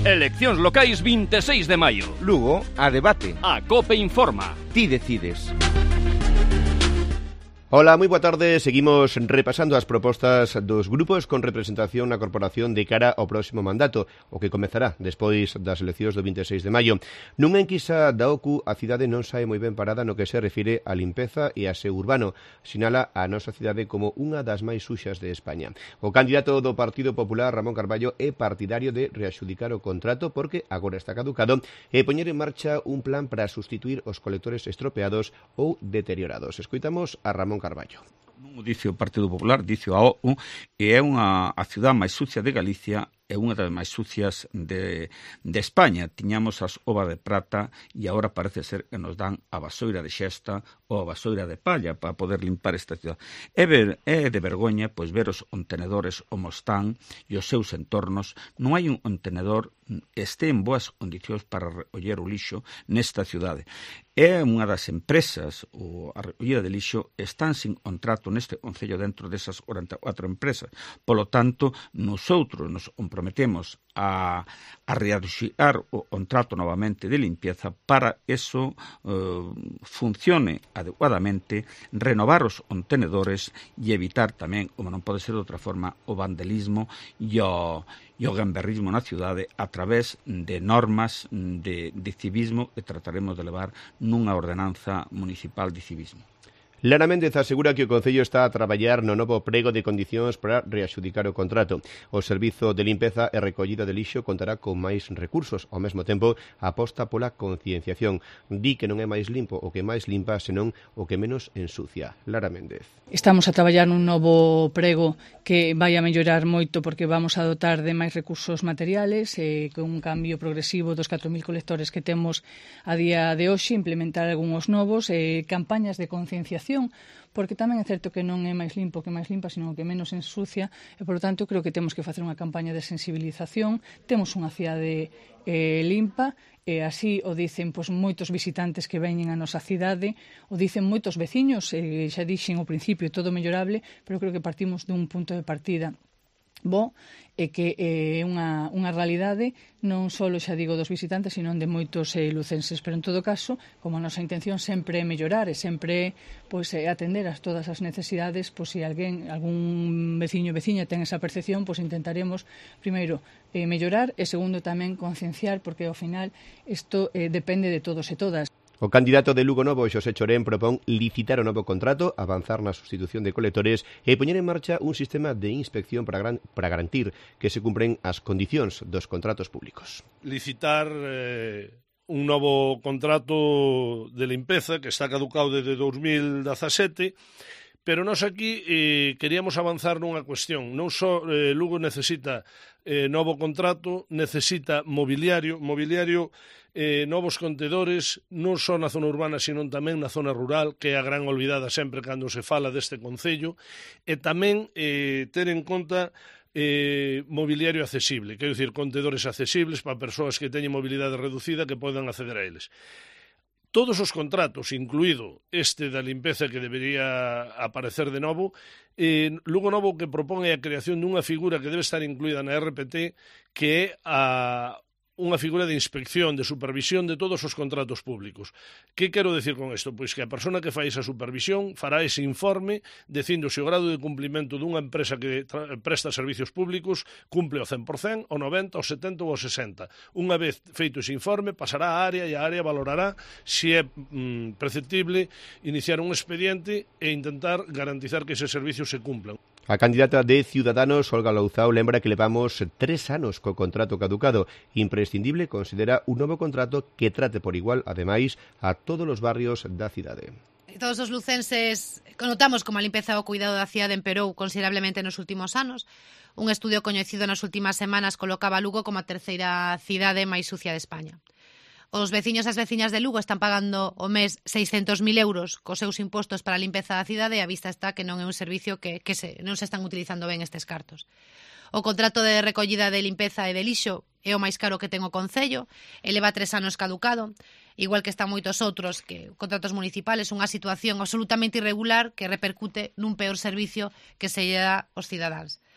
Eleccións locais 26 de maio. Lugo, a debate. A COPE informa. Ti decides. Ola, moi boa tarde. Seguimos repasando as propostas dos grupos con representación na corporación de cara ao próximo mandato, o que comezará despois das eleccións do 26 de maio. Nunha enquisa da OCU, a cidade non sae moi ben parada no que se refire á limpeza e a aseo urbano. Sinala a nosa cidade como unha das máis suxas de España. O candidato do Partido Popular, Ramón Carballo, é partidario de readxudicar o contrato porque agora está caducado e poñer en marcha un plan para sustituir os colectores estropeados ou deteriorados. Escoitamos a Ramón Carballo. Non o dice o Partido Popular, dice a OU, e é a cidade máis sucia de Galicia, é unha das máis sucias de España. Tiñamos as ovas de prata e agora parece ser que nos dan a vasoira de xesta ou a vasoira de palla para poder limpar esta cidade. É de vergoña pois ver os contenedores como están e os seus entornos. Non hai un contenedor este en boas condicións para recoller o lixo nesta cidade. É unha das empresas, a recollida de lixo, están sin contrato neste concello dentro desas 44 empresas. Polo tanto, nosotros nos comprometemos a readxudicar o contrato novamente de limpieza para eso funcione adecuadamente, renovar os contenedores e evitar tamén, como non pode ser de outra forma, o vandelismo e o gamberrismo na cidade a través de normas de civismo que trataremos de levar nunha ordenanza municipal de civismo. Lara Méndez asegura que o Concello está a traballar no novo prego de condicións para readxudicar o contrato. O servizo de limpeza e recollida de lixo contará con máis recursos. Ao mesmo tempo, aposta pola concienciación. Di que non é máis limpo o que máis limpa, senón o que menos ensucia. Lara Méndez. Estamos a traballar nun novo prego que vai a mellorar moito porque vamos a dotar de máis recursos materiales con un cambio progresivo dos 4.000 colectores que temos a día de hoxe, implementar algúns novos, campañas de concienciación, porque tamén é certo que non é máis limpo que máis limpa, senón que menos ensucia, e, por lo tanto, creo que temos que facer unha campaña de sensibilización. Temos unha cidade limpa, e así o dicen moitos visitantes que veñen a nosa cidade, o dicen moitos veciños, xa dixen ao principio, todo mellorable, pero creo que partimos dun punto de partida bo, e que é unha realidade non só, xa digo, dos visitantes, sino de moitos lucenses. Pero, en todo caso, como a nosa intención sempre é mellorar e sempre é atender a todas as necesidades, se algún veciño ou veciña ten esa percepción, intentaremos, primeiro, mellorar e, segundo, tamén concienciar, porque, ao final, isto depende de todos e todas. O candidato de Lugo Novo, Xosé Chorén, propón licitar o novo contrato, avanzar na sustitución de colectores e poñer en marcha un sistema de inspección para garantir que se cumpren as condicións dos contratos públicos. Licitar un novo contrato de limpeza que está caducado desde 2017, pero nós aquí queríamos avanzar nunha cuestión. Non só Lugo necesita novo contrato, necesita mobiliario, novos contedores, non só na zona urbana, sino tamén na zona rural, que é a gran olvidada sempre cando se fala deste concello, e tamén ter en conta mobiliario accesible, quero dicir, contedores accesibles para persoas que teñen mobilidade reducida que podan acceder a eles. Todos os contratos, incluído este da limpeza que debería aparecer de novo, Lugo Novo que propón é a creación dunha figura que debe estar incluída na RPT, que é unha figura de inspección, de supervisión de todos os contratos públicos. Que quero decir con isto? Pois que a persona que fai esa supervisión fará ese informe dicindo se o grado de cumplimento dunha empresa que presta servicios públicos cumple o 100%, o 90%, o 70% ou o 60%. Unha vez feito ese informe, pasará á área e a área valorará se é preceptible iniciar un expediente e intentar garantizar que ese servicio se cumplan. A candidata de Ciudadanos, Olga Louzao, lembra que levamos 3 anos co contrato caducado. Imprescindible, considera un novo contrato que trate por igual, ademais, a todos os barrios da cidade. Todos os lucenses notamos como a limpeza e o cuidado da cidade emperou considerablemente nos últimos anos. Un estudio coñecido nas últimas semanas colocaba Lugo como a terceira cidade máis sucia de España. Os veciños e as veciñas de Lugo están pagando o mes 600.000 euros cos seus impostos para a limpeza da cidade e a vista está que non é un servicio que non se están utilizando ben estes cartos. O contrato de recollida de limpeza e de lixo é o máis caro que ten o Concello, e leva 3 anos caducado, igual que están moitos outros que contratos municipales, unha situación absolutamente irregular que repercute nun peor servicio que se lle dá aos cidadáns.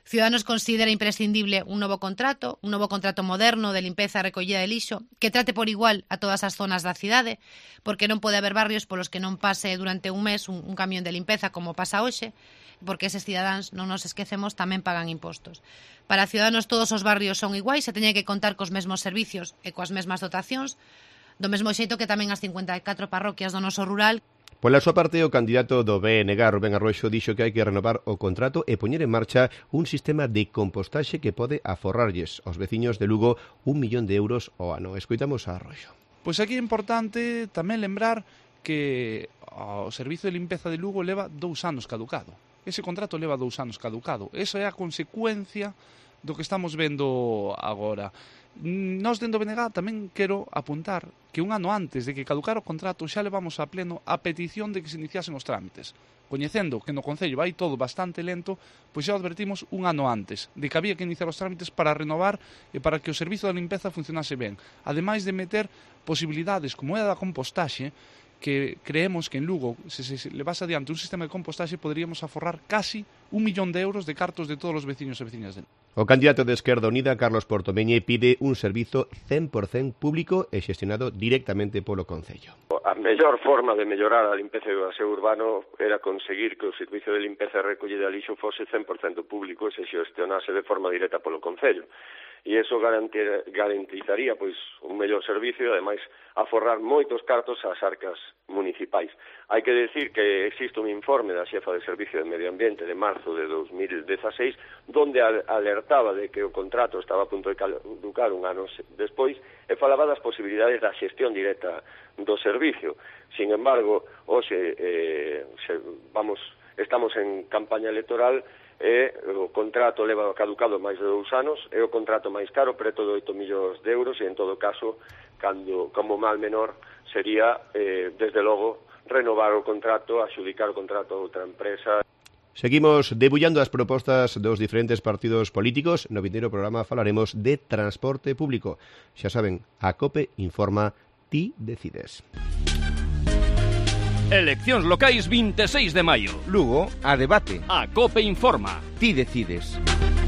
Ciudadanos considera imprescindible un novo contrato moderno de limpeza e recollida de lixo, que trate por igual a todas as zonas da cidade, porque non pode haber barrios polos que non pase durante un mes un camión de limpeza como pasa hoxe, porque eses cidadáns, non nos esquecemos, tamén pagan impostos. Para Ciudadanos todos os barrios son iguais e teñen que contar cos mesmos servicios e coas mesmas dotacións, do mesmo xeito que tamén as 54 parroquias do noso rural. Pola súa parte, o candidato do BNG, Rubén Arroxo, dixo que hai que renovar o contrato e poñer en marcha un sistema de compostaxe que pode aforrarlles aos veciños de Lugo 1 millón de euros ao ano. Escoitamos a Arroxo. Pois aquí é importante tamén lembrar que o Servizo de Limpeza de Lugo leva 2 anos caducado. Ese contrato leva 2 anos caducado. Esa é a consecuencia do que estamos vendo agora. Nós dentro do BNG tamén quero apuntar que un ano antes de que caducara o contrato xa levamos a pleno a petición de que se iniciasen os trámites. Coñecendo que no Concello vai todo bastante lento, pois xa advertimos un ano antes de que había que iniciar os trámites para renovar e para que o servizo de limpeza funcionase ben. Ademais de meter posibilidades como é a da compostaxe, que creemos que en Lugo, se levase adiante un sistema de compostaxe, poderíamos aforrar casi 1 millón de euros de cartos de todos os veciños e veciñas de Lugo. O candidato de Esquerda Unida, Carlos Portomeñe, pide un servizo 100% público e xestionado directamente polo Concello. A mellor forma de mellorar a limpeza e o aseo urbano era conseguir que o servicio de limpeza e recollida de lixo fose 100% público e se xestionase de forma directa polo Concello. E iso garantizaría pois un mellor servicio e, ademais, aforrar moitos cartos ás arcas municipais. Hai que decir que existe un informe da xefa de Servicio de Medio Ambiente de marzo de 2016 donde alertaba de que o contrato estaba a punto de caducar un ano despois e falaba das posibilidades da xestión directa do servicio. Sin embargo, hoxe estamos en campaña electoral e o contrato leva caducado máis de 2 anos, é o contrato máis caro, preto de 8 millóns de euros, e en todo caso, como mal menor, sería, desde logo, renovar o contrato, adxudicar o contrato a outra empresa. Seguimos debullando as propostas dos diferentes partidos políticos. No vindeiro programa falaremos de transporte público. Xa saben, a COPE informa, ti decides. Eleccións locais 26 de maio. Lugo, a debate. A COPE informa. Ti decides.